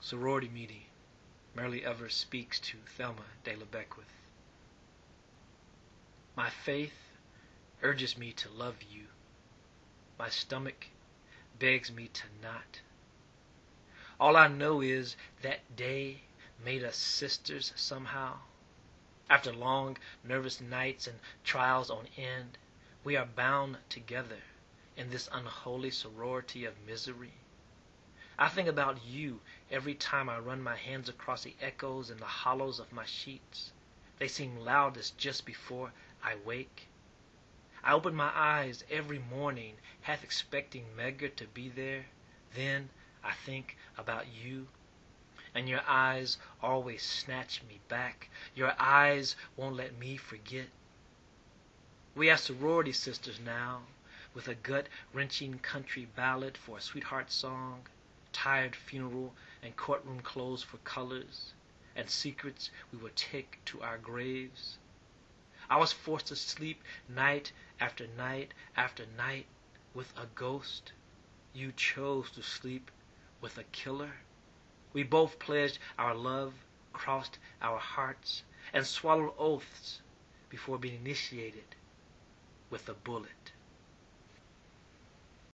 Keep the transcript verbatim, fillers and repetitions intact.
Sorority meeting. Merrily Evers speaks to Thelma de la Beckwith. My faith urges me to love you. My stomach begs me to not. All I know is that day made us sisters somehow. After long, nervous nights and trials on end, we are bound together in this unholy sorority of misery. I think about you every time I run my hands across the echoes in the hollows of my sheets. They seem loudest just before I wake. I open my eyes every morning, half expecting Megger to be there. Then I think about you, and your eyes always snatch me back. Your eyes won't let me forget. We are sorority sisters now, with a gut-wrenching country ballad for a sweetheart song, tired funeral and courtroom clothes for colors, and secrets we will take to our graves. I was forced to sleep night after night after night with a ghost. You chose to sleep with a killer. We both pledged our love, crossed our hearts, and swallowed oaths before being initiated with a bullet.